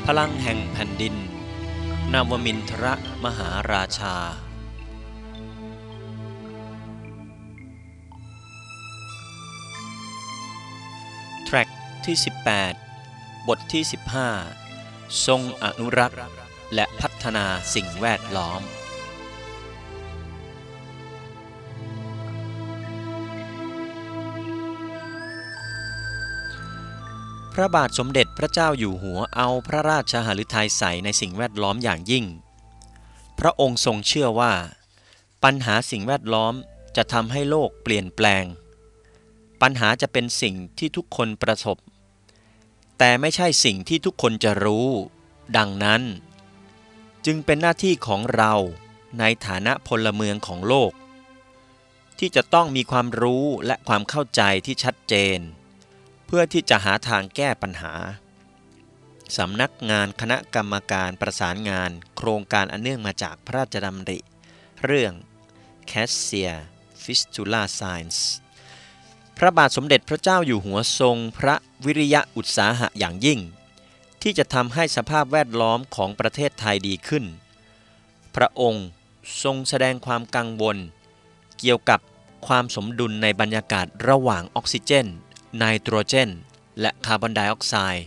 พลังแห่งแผ่นดินนวมินทรมหาราชาแทร็กที่18บทที่15ทรงอนุรักษ์และพัฒนาสิ่งแวดล้อมพระบาทสมเด็จพระเจ้าอยู่หัวเอาพระราชหฤทัยใส่ในสิ่งแวดล้อมอย่างยิ่งพระองค์ทรงเชื่อว่าปัญหาสิ่งแวดล้อมจะทำให้โลกเปลี่ยนแปลงปัญหาจะเป็นสิ่งที่ทุกคนประสบแต่ไม่ใช่สิ่งที่ทุกคนจะรู้ดังนั้นจึงเป็นหน้าที่ของเราในฐานะพลเมืองของโลกที่จะต้องมีความรู้และความเข้าใจที่ชัดเจนเพื่อที่จะหาทางแก้ปัญหาสำนักงานคณะกรรมการประสานงานโครงการอันเนื่องมาจากพระราชดำริเรื่อง Cassia Fistula Science พระบาทสมเด็จพระเจ้าอยู่หัวทรงพระวิริยะอุตสาหะอย่างยิ่งที่จะทำให้สภาพแวดล้อมของประเทศไทยดีขึ้นพระองค์ทรงแสดงความกังวลเกี่ยวกับความสมดุลในบรรยากาศระหว่างออกซิเจนไนโตรเจนและคาร์บอนไดออกไซด์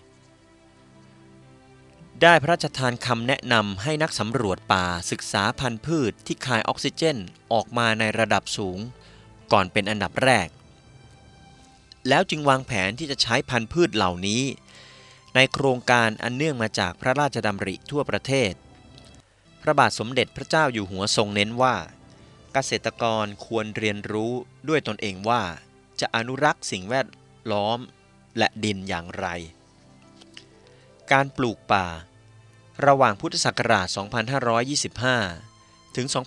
ได้พระราชทานคำแนะนำให้นักสำรวจป่าศึกษาพันธุ์พืชที่คายออกซิเจนออกมาในระดับสูงก่อนเป็นอันดับแรกแล้วจึงวางแผนที่จะใช้พันธุ์พืชเหล่านี้ในโครงการอันเนื่องมาจากพระราชดำริทั่วประเทศพระบาทสมเด็จพระเจ้าอยู่หัวทรงเน้นว่าเกษตรกรควรเรียนรู้ด้วยตนเองว่าจะอนุรักษ์สิ่งแวดล้อมและดินอย่างไรการปลูกป่าระหว่างพุทธศักราช 2525 ถึง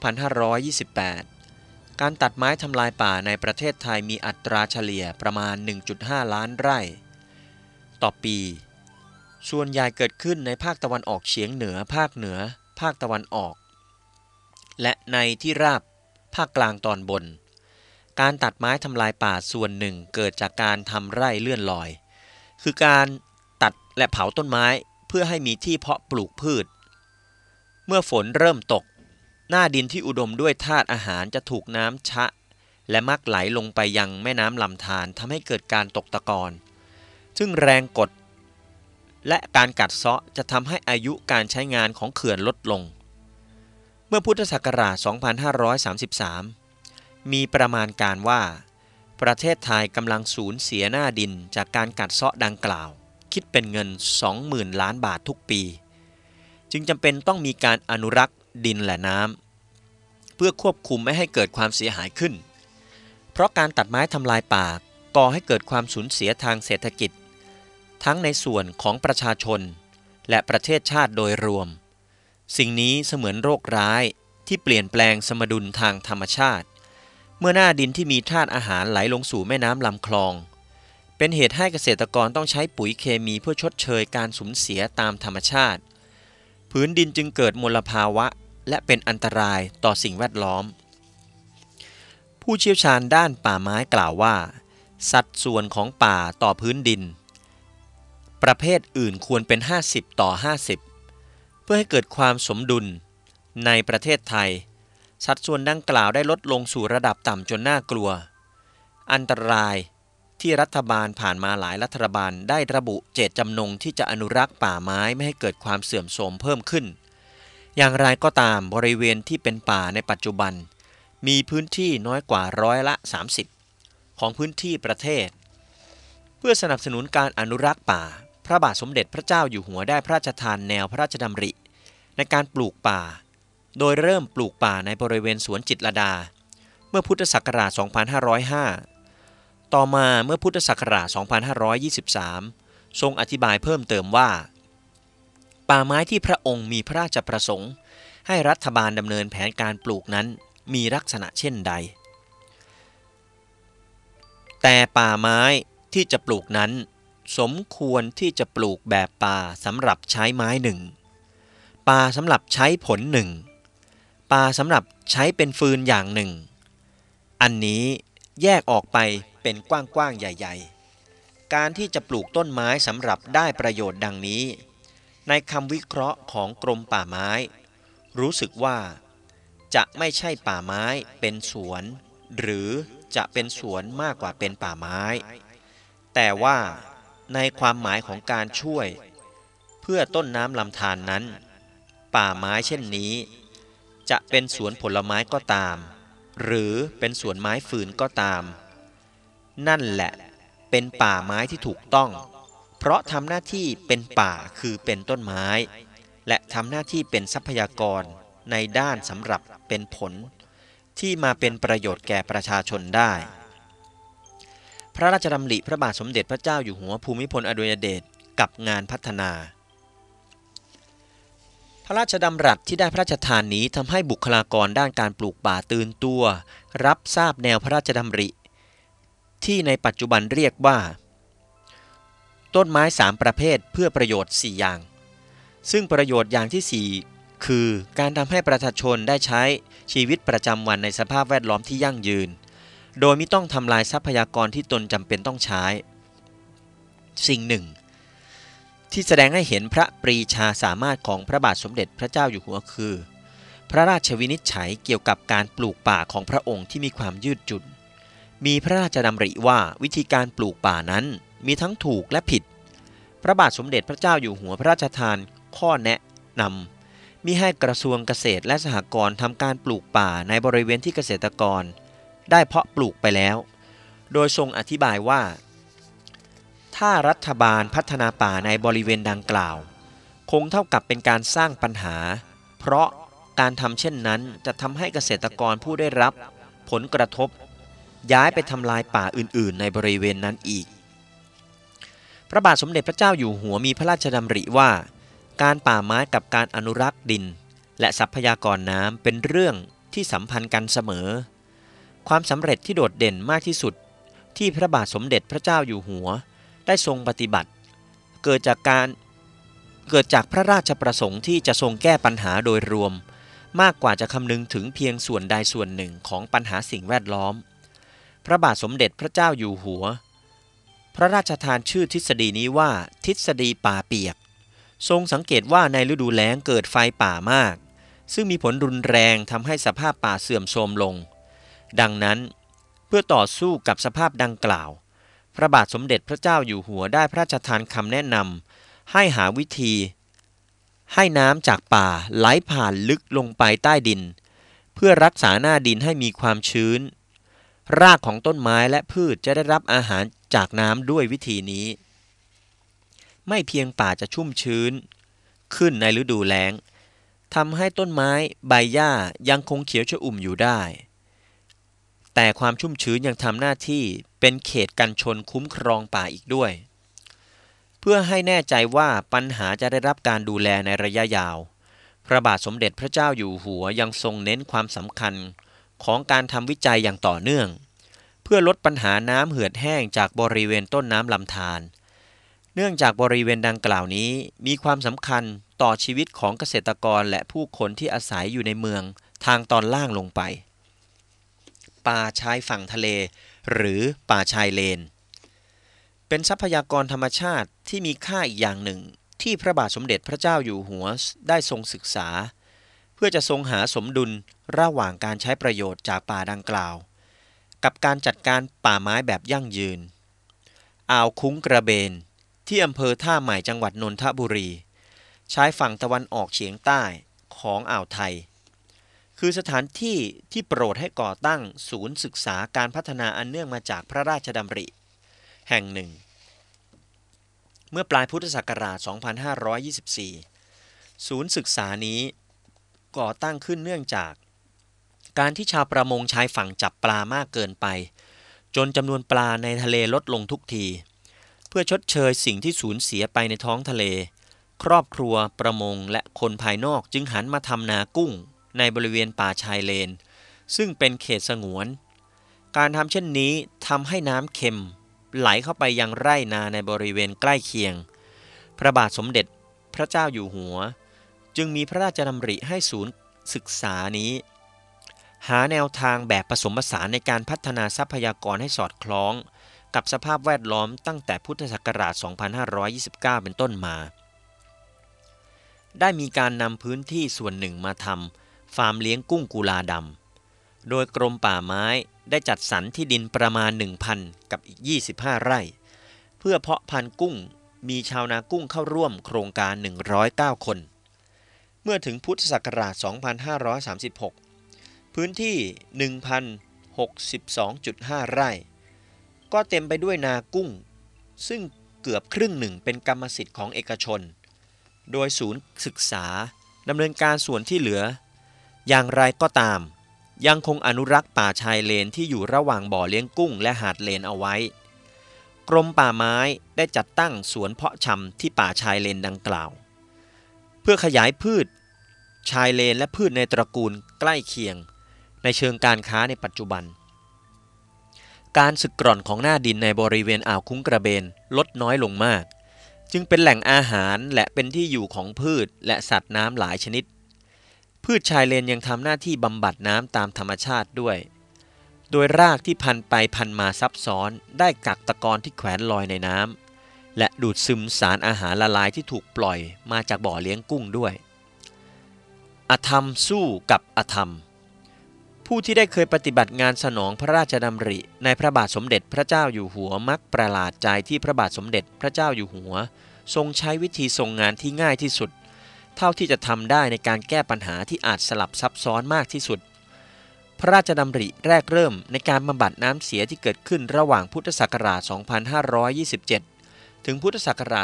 2528 การตัดไม้ทำลายป่าในประเทศไทยมีอัตราเฉลี่ยประมาณ 1.5 ล้านไร่ต่อปีส่วนใหญ่เกิดขึ้นในภาคตะวันออกเฉียงเหนือภาคเหนือภาคตะวันออกและในที่ราบภาคกลางตอนบนการตัดไม้ทำลายป่าส่วนหนึ่งเกิดจากการทำไร่เลื่อนลอยคือการตัดและเผาต้นไม้เพื่อให้มีที่เพาะปลูกพืชเมื่อฝนเริ่มตกหน้าดินที่อุดมด้วยธาตุอาหารจะถูกน้ำชะและมักไหลลงไปยังแม่น้ำลำธารทำให้เกิดการตกตะกอนซึ่งแรงกดและการกัดเซาะจะทำให้อายุการใช้งานของเขื่อนลดลงเมื่อพุทธศักราช 2533 มีประมาณการว่าประเทศไทยกำลังสูญเสียหน้าดินจากการกัดเซาะดังกล่าวคิดเป็นเงิน 20,000 ล้านบาททุกปีจึงจำเป็นต้องมีการอนุรักษ์ดินและน้ำเพื่อควบคุมไม่ให้เกิดความเสียหายขึ้นเพราะการตัดไม้ทำลายป่าก่อให้เกิดความสูญเสียทางเศรษฐกิจทั้งในส่วนของประชาชนและประเทศชาติโดยรวมสิ่งนี้เสมือนโรคร้ายที่เปลี่ยนแปลงสมดุลทางธรรมชาติเมื่อหน้าดินที่มีธาตุอาหารไหลลงสู่แม่น้ำลำคลองเป็นเหตุให้เกษตรกรต้องใช้ปุ๋ยเคมีเพื่อชดเชยการสูญเสียตามธรรมชาติพื้นดินจึงเกิดมลภาวะและเป็นอันตรายต่อสิ่งแวดล้อมผู้เชี่ยวชาญด้านป่าไม้กล่าวว่าสัดส่วนของป่าต่อพื้นดินประเภทอื่นควรเป็น50 ต่อ 50เพื่อให้เกิดความสมดุลในประเทศไทยสัดส่วนดังกล่าวได้ลดลงสู่ระดับต่ำจนน่ากลัวอันตรายที่รัฐบาลผ่านมาหลายรัฐบาลได้ระบุเจตจำนงที่จะอนุรักษ์ป่าไม้ไม่ให้เกิดความเสื่อมโทรมเพิ่มขึ้นอย่างไรก็ตามบริเวณที่เป็นป่าในปัจจุบันมีพื้นที่น้อยกว่า30%ของพื้นที่ประเทศเพื่อสนับสนุนการอนุรักษ์ป่าพระบาทสมเด็จพระเจ้าอยู่หัวได้พระราชทานแนวพระราชดำริในการปลูกป่าโดยเริ่มปลูกป่าในบริเวณสวนจิตรลดาเมื่อพุทธศักราช 2505 ต่อมาเมื่อพุทธศักราช 2523 ทรงอธิบายเพิ่มเติมว่าป่าไม้ที่พระองค์มีพระราชประสงค์ให้รัฐบาลดำเนินแผนการปลูกนั้นมีลักษณะเช่นใดแต่ป่าไม้ที่จะปลูกนั้นสมควรที่จะปลูกแบบป่าสำหรับใช้ไม้หนึ่งป่าสำหรับใช้ผลหนึ่งป่าสำหรับใช้เป็นฟืนอย่างหนึ่งอันนี้แยกออกไปเป็นกว้างๆใหญ่ๆการที่จะปลูกต้นไม้สำหรับได้ประโยชน์ดังนี้ในคำวิเคราะห์ของกรมป่าไม้รู้สึกว่าจะไม่ใช่ป่าไม้เป็นสวนหรือจะเป็นสวนมากกว่าเป็นป่าไม้แต่ว่าในความหมายของการช่วยเพื่อต้นน้ำลำธารนั้นป่าไม้เช่นนี้จะเป็นสวนผลไม้ก็ตามหรือเป็นสวนไม้ฟืนก็ตามนั่นแหละเป็นป่าไม้ที่ถูกต้องเพราะทำหน้าที่เป็นป่าคือเป็นต้นไม้และทำหน้าที่เป็นทรัพยากรในด้านสำหรับเป็นผลที่มาเป็นประโยชน์แก่ประชาชนได้พระราชดำริพระบาทสมเด็จพระเจ้าอยู่หัวภูมิพลอดุลยเดชกับงานพัฒนาพระราชดำรัสที่ได้พระราชทานนี้ทำให้บุคลากรด้านการปลูกป่าตื่นตัวรับทราบแนวพระราชดำริที่ในปัจจุบันเรียกว่าต้นไม้3ประเภทเพื่อประโยชน์4อย่างซึ่งประโยชน์อย่างที่4คือการทำให้ประชาชนได้ใช้ชีวิตประจำวันในสภาพแวดล้อมที่ยั่งยืนโดยไม่ต้องทำลายทรัพยากรที่ตนจำเป็นต้องใช้สิ่งหนึ่งที่แสดงให้เห็นพระปรีชาสามารถของพระบาทสมเด็จพระเจ้าอยู่หัวคือพระราชวินิจฉัยเกี่ยวกับการปลูกป่าของพระองค์ที่มีความยืดหยุ่นมีพระราชดำริว่าวิธีการปลูกป่านั้นมีทั้งถูกและผิดพระบาทสมเด็จพระเจ้าอยู่หัวพระราชทานข้อแนะนำมิให้กระทรวงเกษตรและสหกรณ์ทำการปลูกป่าในบริเวณที่เกษตรกรได้เพาะปลูกไปแล้วโดยทรงอธิบายว่าถ้ารัฐบาลพัฒนาป่าในบริเวณดังกล่าวคงเท่ากับเป็นการสร้างปัญหาเพราะการทำเช่นนั้นจะทำให้เกษตรกรผู้ได้รับผลกระทบย้ายไปทำลายป่าอื่นๆในบริเวณนั้นอีกพระบาทสมเด็จพระเจ้าอยู่หัวมีพระราชดำริว่าการป่าไม้กับการอนุรักษ์ดินและทรัพยากรน้ำเป็นเรื่องที่สัมพันธ์กันเสมอความสำเร็จที่โดดเด่นมากที่สุดที่พระบาทสมเด็จพระเจ้าอยู่หัวได้ทรงปฏิบัติเกิดจากพระราชประสงค์ที่จะทรงแก้ปัญหาโดยรวมมากกว่าจะคำนึงถึงเพียงส่วนใดส่วนหนึ่งของปัญหาสิ่งแวดล้อมพระบาทสมเด็จพระเจ้าอยู่หัวพระราชทานชื่อทฤษฎีนี้ว่าทฤษฎีป่าเปียกทรงสังเกตว่าในฤดูแล้งเกิดไฟป่ามากซึ่งมีผลรุนแรงทำให้สภาพป่าเสื่อมโทรมลงดังนั้นเพื่อต่อสู้กับสภาพดังกล่าวพระบาทสมเด็จพระเจ้าอยู่หัวได้พระราชทานคำแนะนำให้หาวิธีให้น้ำจากป่าไหลผ่านลึกลงไปใต้ดินเพื่อรักษาหน้าดินให้มีความชื้นรากของต้นไม้และพืชจะได้รับอาหารจากน้ำด้วยวิธีนี้ไม่เพียงป่าจะชุ่มชื้นขึ้นในฤดูแล้งทำให้ต้นไม้ใบหญ้ายังคงเขียวชอุ่มอยู่ได้แต่ความชุ่มชื้นยังทำหน้าที่เป็นเขตกันชนคุ้มครองป่าอีกด้วยเพื่อให้แน่ใจว่าปัญหาจะได้รับการดูแลในระยะยาวพระบาทสมเด็จพระเจ้าอยู่หัวยังทรงเน้นความสำคัญของการทำวิจัยอย่างต่อเนื่องเพื่อลดปัญหาน้ำเหือดแห้งจากบริเวณต้นน้ำลำธารเนื่องจากบริเวณดังกล่าวนี้มีความสำคัญต่อชีวิตของเกษตรกรและผู้คนที่อาศัยอยู่ในเมืองทางตอนล่างลงไปป่าชายฝั่งทะเลหรือป่าชายเลนเป็นทรัพยากรธรรมชาติที่มีค่าอีกอย่างหนึ่งที่พระบาทสมเด็จพระเจ้าอยู่หัวได้ทรงศึกษาเพื่อจะทรงหาสมดุลระหว่างการใช้ประโยชน์จากป่าดังกล่าวกับการจัดการป่าไม้แบบยั่งยืนอ่าวคุ้งกระเบนที่อำเภอท่าใหม่จังหวัดนนทบุรีชายฝั่งตะวันออกเฉียงใต้ของอ่าวไทยคือสถานที่ที่โปรดให้ก่อตั้งศูนย์ศึกษาการพัฒนาอันเนื่องมาจากพระราชดำริแห่งหนึ่งเมื่อปลายพุทธศักราช 2524 ศูนย์ศึกษานี้ก่อตั้งขึ้นเนื่องจากการที่ชาวประมงชายฝั่งจับปลามากเกินไปจนจำนวนปลาในทะเลลดลงทุกทีเพื่อชดเชยสิ่งที่สูญเสียไปในท้องทะเลครอบครัวประมงและคนภายนอกจึงหันมาทำนากุ้งในบริเวณป่าชายเลนซึ่งเป็นเขตสงวนการทำเช่นนี้ทำให้น้ำเค็มไหลเข้าไปยังไร่นาในบริเวณใกล้เคียงพระบาทสมเด็จพระเจ้าอยู่หัวจึงมีพระราชดำริให้ศูนย์ศึกษานี้หาแนวทางแบบผสมผสานในการพัฒนาทรัพยากรให้สอดคล้องกับสภาพแวดล้อมตั้งแต่พุทธศักราช 2529 เป็นต้นมาได้มีการนำพื้นที่ส่วนหนึ่งมาทำฟาร์มเลี้ยงกุ้งกุลาดำโดยกรมป่าไม้ได้จัดสรรที่ดินประมาณ 1,000 กับอีก 25 ไร่เพื่อเพาะพันธุ์กุ้งมีชาวนากุ้งเข้าร่วมโครงการ 109 คนเมื่อถึงพุทธศักราช 2536 พื้นที่ 1,062.5 ไร่ก็เต็มไปด้วยนากุ้งซึ่งเกือบครึ่งหนึ่งเป็นกรรมสิทธิ์ของเอกชนโดยศูนย์ศึกษาดำเนินการส่วนที่เหลืออย่างไรก็ตามยังคงอนุรักษ์ป่าชายเลนที่อยู่ระหว่างบ่อเลี้ยงกุ้งและหาดเลนเอาไว้กรมป่าไม้ได้จัดตั้งสวนเพาะชำที่ป่าชายเลนดังกล่าวเพื่อขยายพืชชายเลนและพืชในตระกูลใกล้เคียงในเชิงการค้าในปัจจุบันการสึกกร่อนของหน้าดินในบริเวณอ่าวคุ้งกระเบนลดน้อยลงมากจึงเป็นแหล่งอาหารและเป็นที่อยู่ของพืชและสัตว์น้ำหลายชนิดพืชชายเลนยังทำหน้าที่บำบัดน้ำตามธรรมชาติด้วยโดยรากที่พันไปพันมาซับซ้อนได้กักตะกอนที่แขวนลอยในน้ำและดูดซึมสารอาหารละลายที่ถูกปล่อยมาจากบ่อเลี้ยงกุ้งด้วยอธรรมสู้กับอธรรมผู้ที่ได้เคยปฏิบัติงานสนองพระราชดำริในพระบาทสมเด็จพระเจ้าอยู่หัวมักประหลาดใจที่พระบาทสมเด็จพระเจ้าอยู่หัวทรงใช้วิธีทรงงานที่ง่ายที่สุดเท่าที่จะทำได้ในการแก้ปัญหาที่อาจสลับซับซ้อนมากที่สุดพระราชดำริแรกเริ่มในการบำบัดน้ำเสียที่เกิดขึ้นระหว่างพุทธศักราช 2527 ถึงพุทธศักราช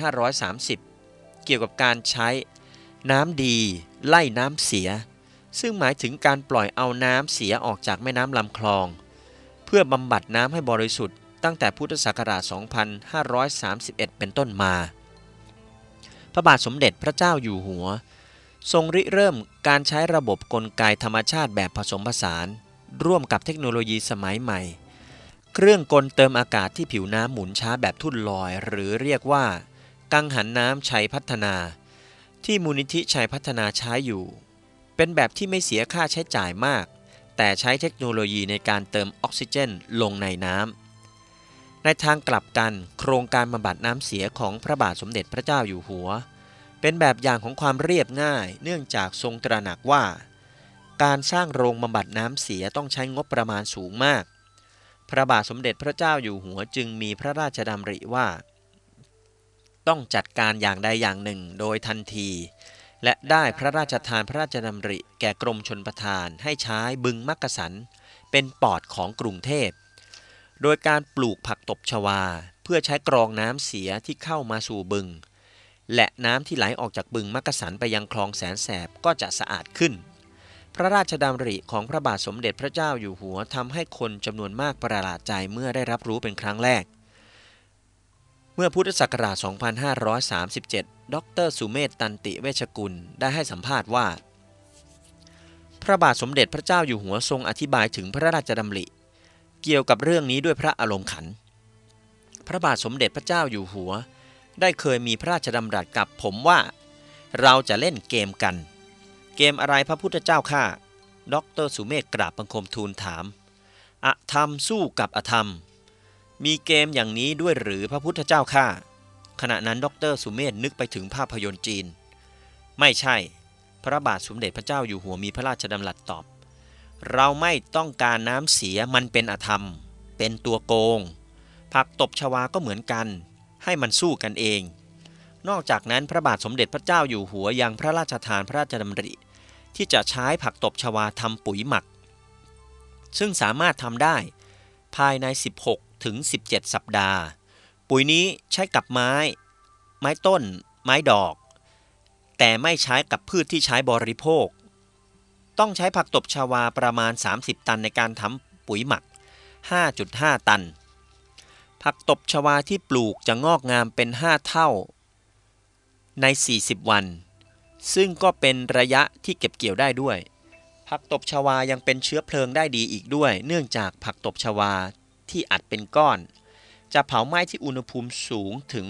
2530 เกี่ยวกับการใช้น้ำดีไล่น้ำเสียซึ่งหมายถึงการปล่อยเอาน้ำเสียออกจากแม่น้ำลำคลองเพื่อบำบัดน้ำให้บริสุทธิ์ตั้งแต่พุทธศักราช 2531 เป็นต้นมาพระบาทสมเด็จพระเจ้าอยู่หัวทรงริเริ่มการใช้ระบบกลไกธรรมชาติแบบผสมผสานร่วมกับเทคโนโลยีสมัยใหม่เครื่องกลเติมอากาศที่ผิวน้ำหมุนช้าแบบทุ่นลอยหรือเรียกว่ากังหันน้ำชัยพัฒนาที่มูลนิธิชัยพัฒนาใช้อยู่เป็นแบบที่ไม่เสียค่าใช้จ่ายมากแต่ใช้เทคโนโลยีในการเติมออกซิเจนลงในน้ำในทางกลับกันโครงการบำบัดน้ำเสียของพระบาทสมเด็จพระเจ้าอยู่หัวเป็นแบบอย่างของความเรียบง่ายเนื่องจากทรงตระหนักว่าการสร้างโรงบำบัดน้ำเสียต้องใช้งบประมาณสูงมากพระบาทสมเด็จพระเจ้าอยู่หัวจึงมีพระราชดำริว่าต้องจัดการอย่างใดอย่างหนึ่งโดยทันทีและได้พระราชทานพระราชดำริแก่กรมชลประทานให้ใช้บึงมักกะสันเป็นปอดของกรุงเทพโดยการปลูกผักตบชวาเพื่อใช้กรองน้ำเสียที่เข้ามาสู่บึงและน้ำที่ไหลออกจากบึงมักกะสันไปยังคลองแสนแสบก็จะสะอาดขึ้นพระราชดำริของพระบาทสมเด็จพระเจ้าอยู่หัวทำให้คนจำนวนมากประหลาดใจเมื่อได้รับรู้เป็นครั้งแรกเมื่อพุทธศักราช 2537 ดร.สุเมธ ตันติเวชกุลได้ให้สัมภาษณ์ว่าพระบาทสมเด็จพระเจ้าอยู่หัวทรงอธิบายถึงพระราชดำริเกี่ยวกับเรื่องนี้ด้วยพระอารมณ์ขันพระบาทสมเด็จพระเจ้าอยู่หัวได้เคยมีพระราชดำรัสกับผมว่าเราจะเล่นเกมกันเกมอะไรพระพุทธเจ้าข้าดร.สุเมธกราบบังคมทูลถามอธรรมสู้กับอธรรมมีเกมอย่างนี้ด้วยหรือพระพุทธเจ้าข้าขณะนั้นดร.สุเมธนึกไปถึงภาพยนตร์จีนไม่ใช่พระบาทสมเด็จพระเจ้าอยู่หัวมีพระราชดำรัสตอบเราไม่ต้องการน้ำเสียมันเป็นอธรรมเป็นตัวโกงผักตบชวาก็เหมือนกันให้มันสู้กันเองนอกจากนั้นพระบาทสมเด็จพระเจ้าอยู่หัวยังพระราชทานพระราชดำริที่จะใช้ผักตบชวาทำปุ๋ยหมักซึ่งสามารถทำได้ภายใน16 ถึง 17 สัปดาห์ปุ๋ยนี้ใช้กับไม้ต้นไม้ดอกแต่ไม่ใช้กับพืชที่ใช้บริโภคต้องใช้ผักตบชวาประมาณ30 ตันในการทำปุ๋ยหมัก 5.5 ตันผักตบชวาที่ปลูกจะงอกงามเป็น5 เท่าใน40 วันซึ่งก็เป็นระยะที่เก็บเกี่ยวได้ด้วยผักตบชวายังเป็นเชื้อเพลิงได้ดีอีกด้วยเนื่องจากผักตบชวาที่อัดเป็นก้อนจะเผาไหม้ที่อุณหภูมิสูงถึง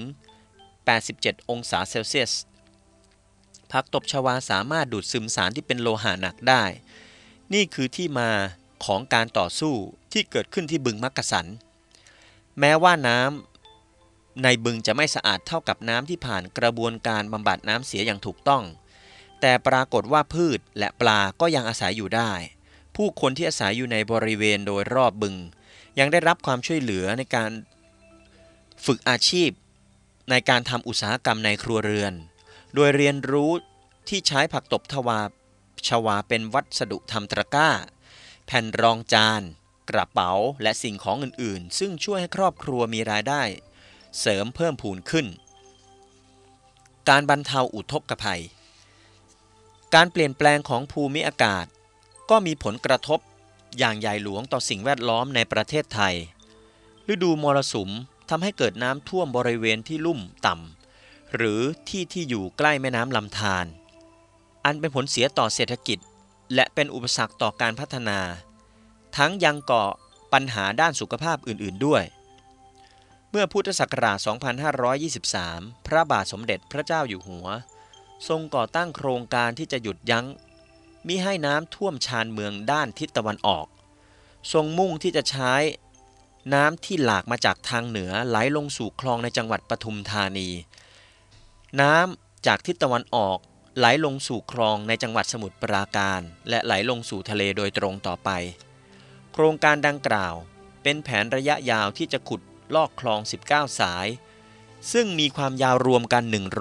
87 องศาเซลเซียสผักตบชวาสามารถดูดซึมสารที่เป็นโลหะหนักได้นี่คือที่มาของการต่อสู้ที่เกิดขึ้นที่บึงมักกะสันแม้ว่าน้ในบึงจะไม่สะอาดเท่ากับน้ำที่ผ่านกระบวนการบำบัดน้ำเสียอย่างถูกต้องแต่ปรากฏว่าพืชและปลาก็ยังอาศัยอยู่ได้ผู้คนที่อาศัยอยู่ในบริเวณโดยรอบบึงยังได้รับความช่วยเหลือในการฝึกอาชีพในการทำอุตสาหกรรมในครัวเรือนโดยเรียนรู้ที่ใช้ผักตบชวาเป็นวัสดุทำตะกร้าแผ่นรองจานกระเป๋าและสิ่งของอื่นๆซึ่งช่วยให้ครอบครัวมีรายได้เสริมเพิ่มพูนขึ้นการบรรเทาอุทกภัยการเปลี่ยนแปลงของภูมิอากาศก็มีผลกระทบอย่างใหญ่หลวงต่อสิ่งแวดล้อมในประเทศไทยฤดูมรสุมทำให้เกิดน้ำท่วมบริเวณที่ลุ่มต่ำหรือที่อยู่ใกล้แม่น้ำลำธารอันเป็นผลเสียต่อเศรษฐกิจและเป็นอุปสรรคต่อการพัฒนาทั้งยังก่อปัญหาด้านสุขภาพอื่นๆด้วยเมื่อพุทธศักราช 2523 พระบาทสมเด็จพระเจ้าอยู่หัวทรงก่อตั้งโครงการที่จะหยุดยั้งมิให้น้ำท่วมชานเมืองด้านทิศตะวันออกทรงมุ่งที่จะใช้น้ำที่หลากมาจากทางเหนือไหลลงสู่คลองในจังหวัดปทุมธานีน้ำจากทิศตะวันออกไหลลงสู่คลองในจังหวัดสมุทรปราการและไหลลงสู่ทะเลโดยตรงต่อไปโครงการดังกล่าวเป็นแผนระยะยาวที่จะขุดลอกคลอง 19 สายซึ่งมีความยาวรวมกัน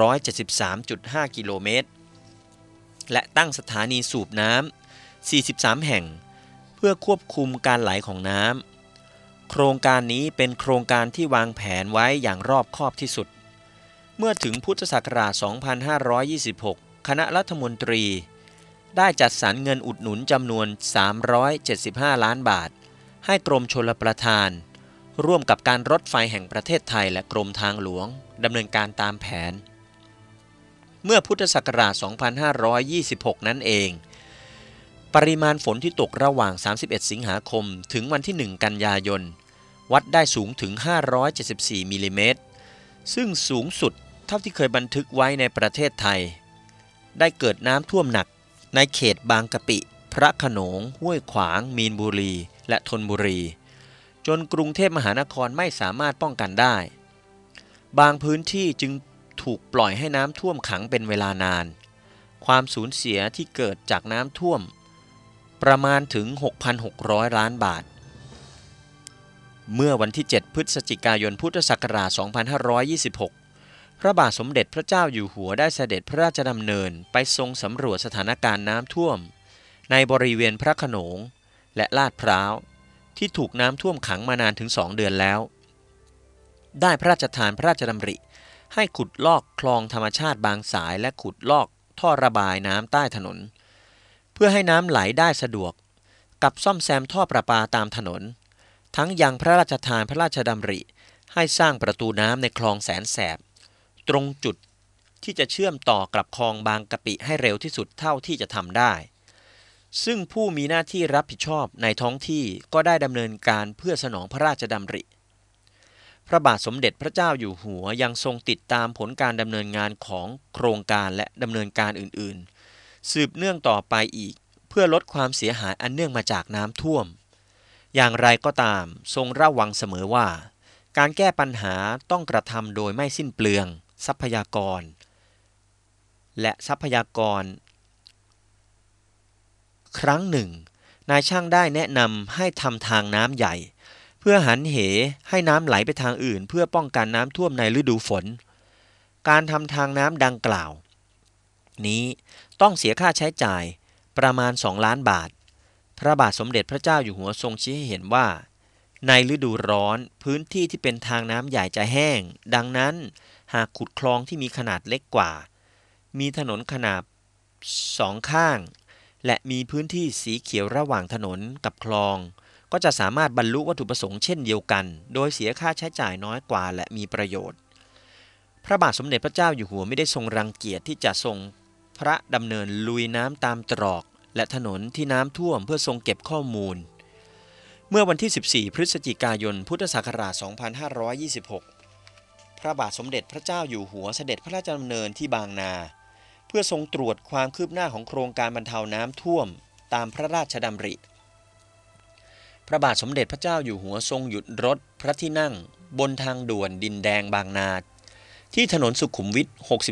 173.5 กิโลเมตรและตั้งสถานีสูบน้ำ 43 แห่งเพื่อควบคุมการไหลของน้ำโครงการนี้เป็นโครงการที่วางแผนไว้อย่างรอบคอบที่สุดเมื่อถึงพุทธศักราช 2526 คณะรัฐมนตรีได้จัดสรรเงินอุดหนุนจำนวน 375 ล้านบาทให้กรมชลประทานร่วมกับการรถไฟแห่งประเทศไทยและกรมทางหลวงดำเนินการตามแผนเมื่อพุทธศักราช 2526 นั้นเองปริมาณฝนที่ตกระหว่าง 31 สิงหาคมถึงวันที่ 1 กันยายนวัดได้สูงถึง 574 มิลลิเมตรซึ่งสูงสุดเท่าที่เคยบันทึกไว้ในประเทศไทยได้เกิดน้ำท่วมหนักในเขตบางกะปิพระโขนงห้วยขวางมีนบุรีและธนบุรีจนกรุงเทพมหานครไม่สามารถป้องกันได้บางพื้นที่จึงถูกปล่อยให้น้ำท่วมขังเป็นเวลานานความสูญเสียที่เกิดจากน้ำท่วมประมาณถึง 6,600 ล้านบาทเมื่อวันที่ 7 พฤศจิกายนพุทธศักราช 2526 พระบาทสมเด็จพระเจ้าอยู่หัวได้เสด็จพระราชดำเนินไปทรงสำรวจสถานการณ์น้ำท่วมในบริเวณพระโขนงและลาดพร้าวที่ถูกน้ำท่วมขังมานานถึง 2 เดือนแล้วได้พระราชทานพระราชดำริให้ขุดลอกคลองธรรมชาติบางสายและขุดลอกท่อระบายน้ำใต้ถนนเพื่อให้น้ำไหลได้สะดวกกับซ่อมแซมท่อประปาตามถนนทั้งยังพระราชทานพระราชดำริให้สร้างประตูน้ำในคลองแสนแสบตรงจุดที่จะเชื่อมต่อกับคลองบางกะปิให้เร็วที่สุดเท่าที่จะทำได้ซึ่งผู้มีหน้าที่รับผิดชอบในท้องที่ก็ได้ดำเนินการเพื่อสนองพระราชดำริพระบาทสมเด็จพระเจ้าอยู่หัวยังทรงติดตามผลการดำเนินงานของโครงการและดำเนินการอื่นๆสืบเนื่องต่อไปอีกเพื่อลดความเสียหายอันเนื่องมาจากน้ำท่วมอย่างไรก็ตามทรงระวังเสมอว่าการแก้ปัญหาต้องกระทำโดยไม่สิ้นเปลืองทรัพยากรและทรัพยากรครั้งหนึ่งนายช่างได้แนะนำให้ทำทางน้ำใหญ่เพื่อหันเหให้น้ำไหลไปทางอื่นเพื่อป้องกันน้ำท่วมในฤดูฝนการทำทางน้ำดังกล่าวนี้ต้องเสียค่าใช้จ่ายประมาณ2 ล้านบาทพระบาทสมเด็จพระเจ้าอยู่หัวทรงชี้ให้เห็นว่าในฤดูร้อนพื้นที่ที่เป็นทางน้ำใหญ่จะแห้งดังนั้นหากขุดคลองที่มีขนาดเล็กกว่ามีถนนขนาด2 ข้างและมีพื้นที่สีเขียวระหว่างถนนกับคลองก็จะสามารถบรรลุวัตถุประสงค์เช่นเดียวกันโดยเสียค่าใช้จ่ายน้อยกว่าและมีประโยชน์พระบาทสมเด็จพระเจ้าอยู่หัวไม่ได้ทรงรังเกียจที่จะทรงพระดำเนินลุยน้ำตามตรอกและถนนที่น้ำท่วมเพื่อทรงเก็บข้อมูลเมื่อวันที่ 14 พฤศจิกายนพุทธศักราช 2526 พระบาทสมเด็จพระเจ้าอยู่หัวเสด็จพระราชดำเนินที่บางนาเพื่อทรงตรวจความคืบหน้าของโครงการบรรเทาน้ำท่วมตามพระราชดำริพระบาทสมเด็จพระเจ้าอยู่หัวทรงหยุดรถพระที่นั่งบนทางด่วนดินแดงบางนาที่ถนนสุขุมวิท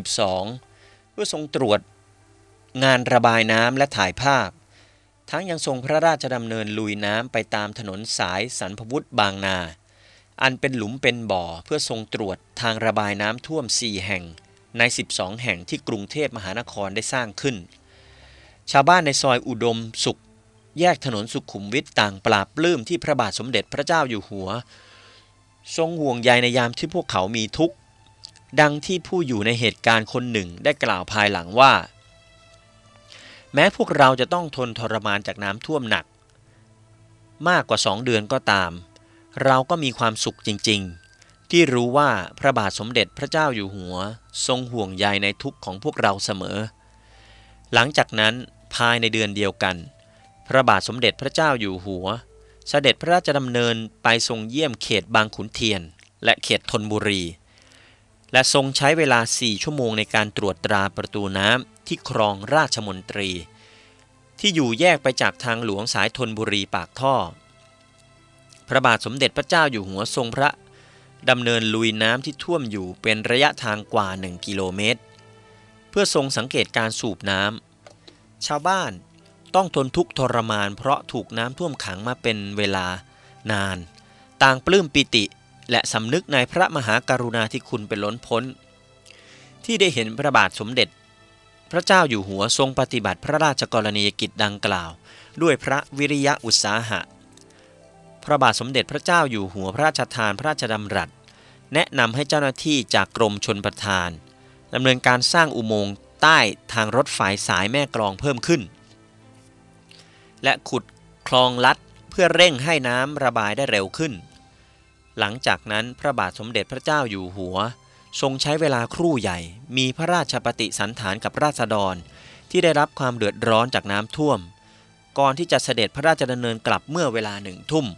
62 เพื่อทรงตรวจงานระบายน้ำและถ่ายภาพทั้งยังทรงพระราชดำเนินลุยน้ำไปตามถนนสายสันพวุฒิบางนาอันเป็นหลุมเป็นบ่อเพื่อทรงตรวจทางระบายน้ำท่วม 4 แห่งใน 12 แห่งที่กรุงเทพมหานครได้สร้างขึ้นชาวบ้านในซอยอุดมสุขแยกถนนสุขุมวิทต่างปราบปลื้มที่พระบาทสมเด็จพระเจ้าอยู่หัวทรงห่วงใยในยามที่พวกเขามีทุกข์ดังที่ผู้อยู่ในเหตุการณ์คนหนึ่งได้กล่าวภายหลังว่าแม้พวกเราจะต้องทนทรมานจากน้ำท่วมหนักมากกว่า2 เดือนก็ตามเราก็มีความสุขจริงๆที่รู้ว่าพระบาทสมเด็จพระเจ้าอยู่หัวทรงห่วงใยในทุกข์ของพวกเราเสมอหลังจากนั้นภายในเดือนเดียวกันพระบาทสมเด็จพระเจ้าอยู่หัวเสด็จพระราชดำเนินไปทรงเยี่ยมเขตบางขุนเทียนและเขตธนบุรีและทรงใช้เวลา4 ชั่วโมงในการตรวจตราประตูน้ำที่คลองราชมนตรีที่อยู่แยกไปจากทางหลวงสายธนบุรีปากท่อพระบาทสมเด็จพระเจ้าอยู่หัวทรงพระดำเนินลุยน้ำที่ท่วมอยู่เป็นระยะทางกว่า1 กิโลเมตรเพื่อทรงสังเกตการสูบน้ำชาวบ้านต้องทนทุกข์ทรมานเพราะถูกน้ำท่วมขังมาเป็นเวลานานต่างปลื้มปิติและสำนึกในพระมหากรุณาธิคุณเป็นล้นพ้นที่ได้เห็นพระบาทสมเด็จพระเจ้าอยู่หัวทรงปฏิบัติพระราชกรณียกิจดังกล่าวด้วยพระวิริยะอุตสาหะพระบาทสมเด็จพระเจ้าอยู่หัวพระราชทานพระราชดำรัสแนะนำให้เจ้าหน้าที่จากกรมชลประทานดำเนินการสร้างอุโมงค์ใต้ทางรถไฟสายแม่กลองเพิ่มขึ้นและขุดคลองลัดเพื่อเร่งให้น้ำระบายได้เร็วขึ้นหลังจากนั้นพระบาทสมเด็จพระเจ้าอยู่หัวทรงใช้เวลาครู่ใหญ่มีพระราชปฏิสันถานกับราษฎรที่ได้รับความเดือดร้อนจากน้ำท่วมก่อนที่จะเสด็จพระราชดำเนินกลับเมื่อเวลา1 ทุ่ม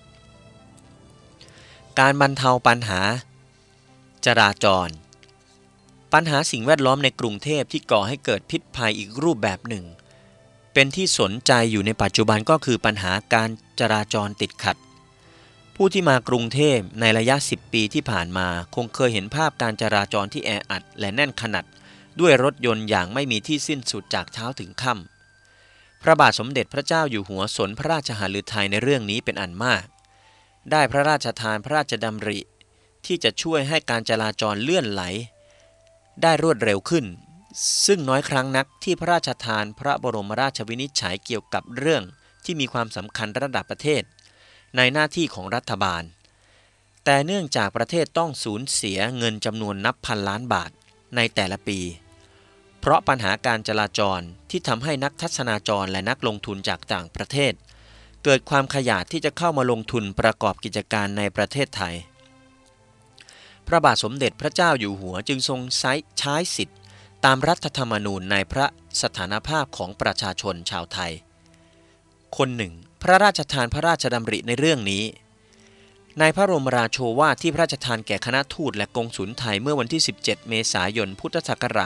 การบรรเทาปัญหาจราจรปัญหาสิ่งแวดล้อมในกรุงเทพที่ก่อให้เกิดพิษภัยอีกรูปแบบหนึ่งเป็นที่สนใจอยู่ในปัจจุบันก็คือปัญหาการจราจรติดขัดผู้ที่มากรุงเทพในระยะ10 ปีที่ผ่านมาคงเคยเห็นภาพการจราจรที่แออัดและแน่นขนาดด้วยรถยนต์อย่างไม่มีที่สิ้นสุดจากเช้าถึงค่ำพระบาทสมเด็จพระเจ้าอยู่หัวสนพระราชหฤทัยในเรื่องนี้เป็นอันมากได้พระราชทานพระราชดำริที่จะช่วยให้การจราจรเลื่อนไหลได้รวดเร็วขึ้นซึ่งน้อยครั้งนักที่พระราชทานพระบรมราชวินิจฉัยเกี่ยวกับเรื่องที่มีความสำคัญระดับประเทศในหน้าที่ของรัฐบาลแต่เนื่องจากประเทศต้องสูญเสียเงินจำนวนนับพันล้านบาทในแต่ละปีเพราะปัญหาการจราจรที่ทำให้นักทัศนาจรและนักลงทุนจากต่างประเทศเกิดความขยาดที่จะเข้ามาลงทุนประกอบกิจการในประเทศไทยพระบาทสมเด็จพระเจ้าอยู่หัวจึงทรงใช้สิทธิตามรัฐธรรมนูญในพระสถานภาพของประชาชนชาวไทยคนหนึ่งพระราชทานพระราชดำริในเรื่องนี้ในพระบรมราโชวาทที่พระราชทานแก่คณะทูตและกงสุลไทยเมื่อวันที่17 เมษายน พุทธศักราช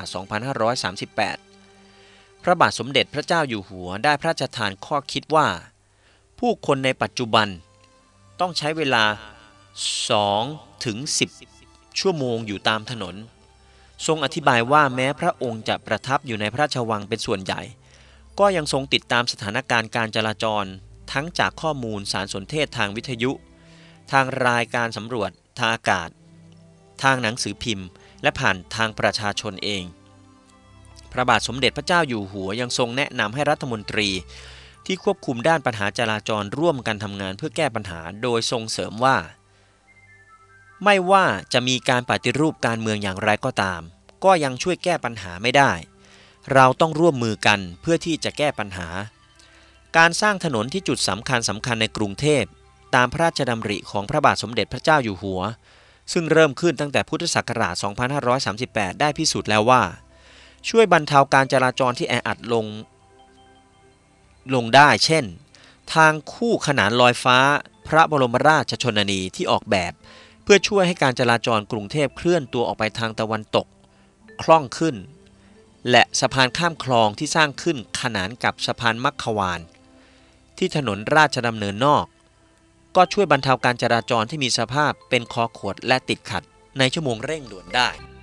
2538 พระบาทสมเด็จพระเจ้าอยู่หัวได้พระราชทานข้อคิดว่าผู้คนในปัจจุบันต้องใช้เวลา 2-10 ชั่วโมงอยู่ตามถนนทรงอธิบายว่าแม้พระองค์จะประทับอยู่ในพระราชวังเป็นส่วนใหญ่ก็ยังทรงติดตามสถานการณ์การจราจรทั้งจากข้อมูลสารสนเทศทางวิทยุทางรายการสำรวจทางอากาศทางหนังสือพิมพ์และผ่านทางประชาชนเองพระบาทสมเด็จพระเจ้าอยู่หัวยังทรงแนะนำให้รัฐมนตรีที่ควบคุมด้านปัญหาจราจรร่วมกันทำงานเพื่อแก้ปัญหาโดยทรงเสริมว่าไม่ว่าจะมีการปฏิรูปการเมืองอย่างไรก็ตามก็ยังช่วยแก้ปัญหาไม่ได้เราต้องร่วมมือกันเพื่อที่จะแก้ปัญหาการสร้างถนนที่จุดสำคัญในกรุงเทพตามพระราชดำริของพระบาทสมเด็จพระเจ้าอยู่หัวซึ่งเริ่มขึ้นตั้งแต่พุทธศักราช 2538 ได้พิสูจน์แล้วว่าช่วยบรรเทาการจราจรที่แออัดลงได้เช่นทางคู่ขนานลอยฟ้าพระบรมราชชนนีที่ออกแบบเพื่อช่วยให้การจราจรกรุงเทพเคลื่อนตัวออกไปทางตะวันตกคล่องขึ้นและสะพานข้ามคลองที่สร้างขึ้นขนานกับสะพานมัคควานที่ถนนราชดำเนินนอกก็ช่วยบรรเทาการจราจรที่มีสภาพเป็นคอขวดและติดขัดในชั่วโมงเร่งด่วนได้